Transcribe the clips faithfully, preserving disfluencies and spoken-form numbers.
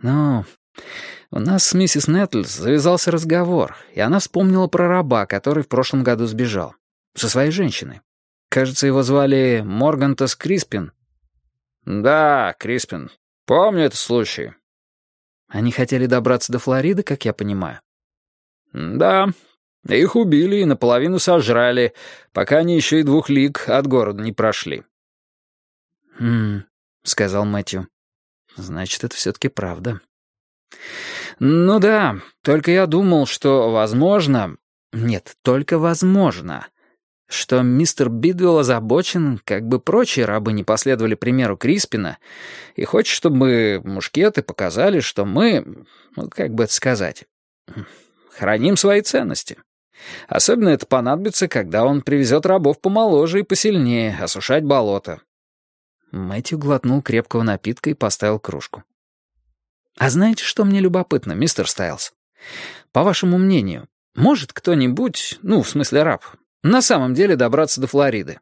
«Ну, у нас с миссис Нэттлс завязался разговор, и она вспомнила про раба, который в прошлом году сбежал. Со своей женщиной. Кажется, его звали Моргантас Криспин». «Да, Криспин. Помню этот случай». «Они хотели добраться до Флориды, как я понимаю?» «Да. Их убили и наполовину сожрали, пока они еще и двух лиг от города не прошли». «Хм», — сказал Мэтью. «Значит, это все-таки правда». «Ну да, только я думал, что возможно... Нет, только возможно, что мистер Бидвелл озабочен, как бы прочие рабы не последовали примеру Криспина, и хочет, чтобы мушкеты показали, что мы, ну, как бы это сказать, храним свои ценности. Особенно это понадобится, когда он привезет рабов помоложе и посильнее осушать болото». Мэтью глотнул крепкого напитка и поставил кружку. «А знаете, что мне любопытно, мистер Стайлз? По вашему мнению, может кто-нибудь, ну, в смысле раб, на самом деле добраться до Флориды?»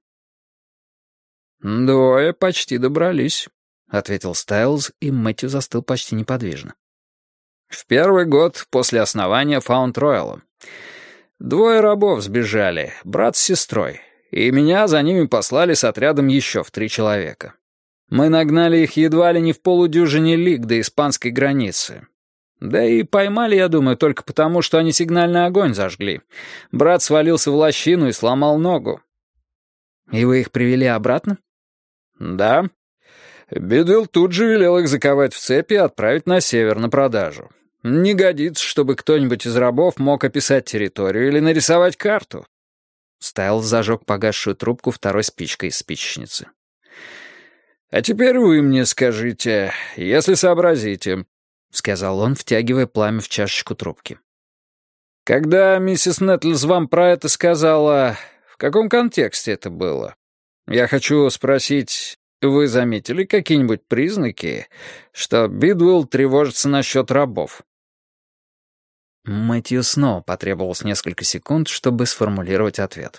«Двое почти добрались», — ответил Стайлз, и Мэтью застыл почти неподвижно. «В первый год после основания Фаунд-Рояла. Двое рабов сбежали, брат с сестрой, и меня за ними послали с отрядом еще в три человека. Мы нагнали их едва ли не в полудюжине лиг до испанской границы. Да и поймали, я думаю, только потому, что они сигнальный огонь зажгли. Брат свалился в лощину и сломал ногу». «И вы их привели обратно?» «Да. Бидвелл тут же велел их заковать в цепи и отправить на север на продажу. Не годится, чтобы кто-нибудь из рабов мог описать территорию или нарисовать карту». Стайлз зажег погасшую трубку второй спичкой из спичечницы. «А теперь вы мне скажите, если сообразите», — сказал он, втягивая пламя в чашечку трубки. «Когда миссис Нэттлс вам про это сказала, в каком контексте это было? Я хочу спросить, вы заметили какие-нибудь признаки, что Бидвелл тревожится насчет рабов?» Мэтью снова потребовалось несколько секунд, чтобы сформулировать ответ.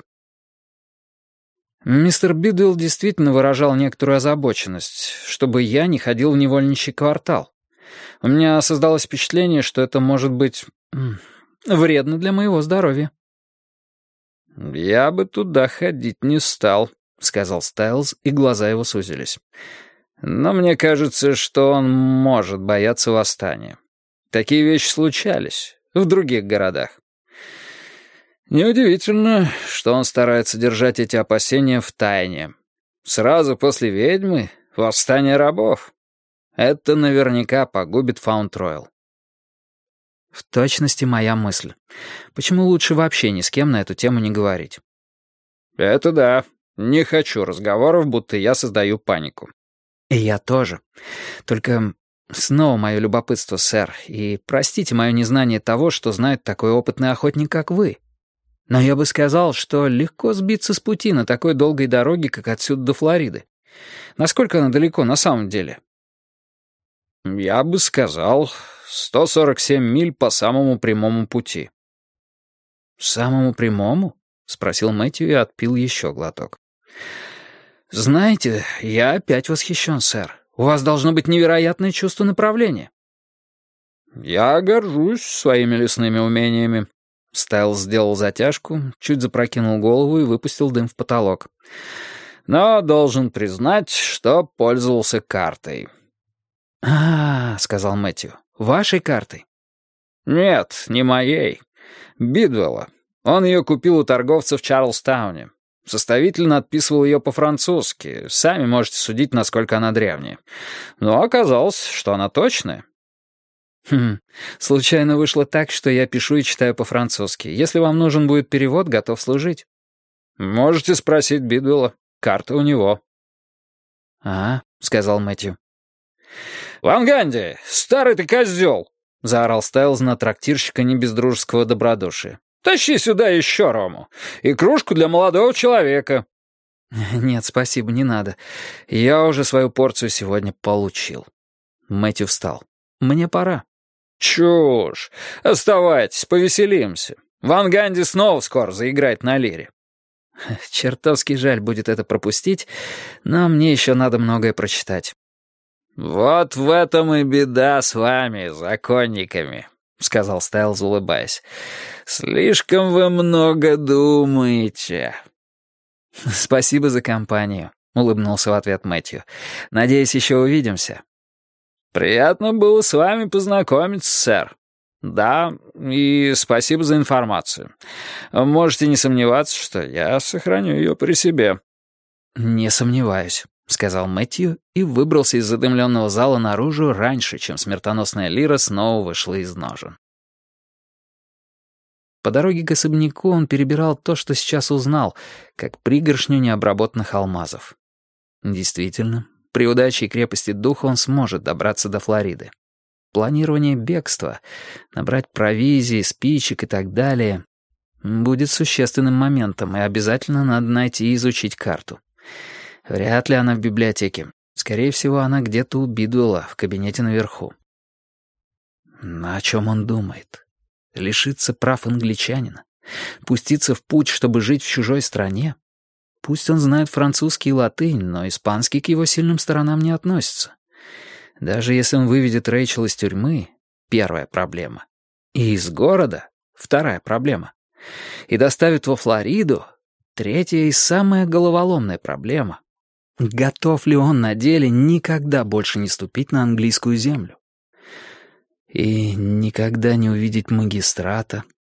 Мистер Бидвелл действительно выражал некоторую озабоченность, чтобы я не ходил в невольничий квартал. У меня создалось впечатление, что это может быть вредно для моего здоровья. «Я бы туда ходить не стал», — сказал Стайлз, и глаза его сузились. «Но мне кажется, что он может бояться восстания. Такие вещи случались в других городах. Неудивительно, что он старается держать эти опасения в тайне. Сразу после ведьмы — восстание рабов. Это наверняка погубит Фаунд-Роял». В точности моя мысль. Почему лучше вообще ни с кем на эту тему не говорить? «Это да. Не хочу разговоров, будто я создаю панику». И я тоже. Только снова мое любопытство, сэр, и простите мое незнание того, что знает такой опытный охотник, как вы. Но я бы сказал, что легко сбиться с пути на такой долгой дороге, как отсюда до Флориды. Насколько она далеко на самом деле? «Я бы сказал, сто сорок семь миль по самому прямому пути». «Самому прямому?» — спросил Мэтью и отпил еще глоток. «Знаете, я опять восхищен, сэр. У вас должно быть невероятное чувство направления». «Я горжусь своими лесными умениями». Стайлз сделал затяжку, чуть запрокинул голову и выпустил дым в потолок. «Но должен признать, что пользовался картой». «А, — сказал Мэтью, — вашей картой?» «Нет, не моей. Бидвелла. Он ее купил у торговца в Чарльстауне. Составитель надписывал ее по-французски. Сами можете судить, насколько она древняя. Но оказалось, что она точная». «Хм, случайно вышло так, что я пишу и читаю по-французски. Если вам нужен будет перевод, готов служить». «Можете спросить Бидвелла. Карта у него». «А, — сказал Мэтью. «Ван Ганди, старый ты козел!» — заорал Стайлз на трактирщика не без дружеского добродушия. «Тащи сюда еще рому и кружку для молодого человека». «Нет, спасибо, не надо. Я уже свою порцию сегодня получил». Мэтью встал. «Мне пора». «Чушь! Оставайтесь, повеселимся. Ван Ганди снова скоро заиграет на лире». Чертовски жаль будет это пропустить, но мне еще надо многое прочитать. «Вот в этом и беда с вами, законниками», — сказал Стайлз, улыбаясь. «Слишком вы много думаете». «Спасибо за компанию», — улыбнулся в ответ Мэтью. «Надеюсь, еще увидимся». «Приятно было с вами познакомиться, сэр. Да, и спасибо за информацию. Можете не сомневаться, что я сохраню ее при себе». «Не сомневаюсь», — сказал Мэтью и выбрался из задымленного зала наружу раньше, чем смертоносная лира снова вышла из ножен. По дороге к особняку он перебирал то, что сейчас узнал, как пригоршню необработанных алмазов. Действительно, при удаче и крепости духа он сможет добраться до Флориды. Планирование бегства, набрать провизии, спичек и так далее будет существенным моментом, и обязательно надо найти и изучить карту. Вряд ли она в библиотеке. Скорее всего, она где-то у Бидуэлла в кабинете наверху. Но о чем он думает? Лишиться прав англичанина? Пуститься в путь, чтобы жить в чужой стране? Пусть он знает французский и латынь, но испанский к его сильным сторонам не относится. Даже если он выведет Рэйчел из тюрьмы — первая проблема. И из города — вторая проблема. И доставит во Флориду — третья и самая головоломная проблема. Готов ли он на деле никогда больше не ступить на английскую землю? И никогда не увидеть магистрата,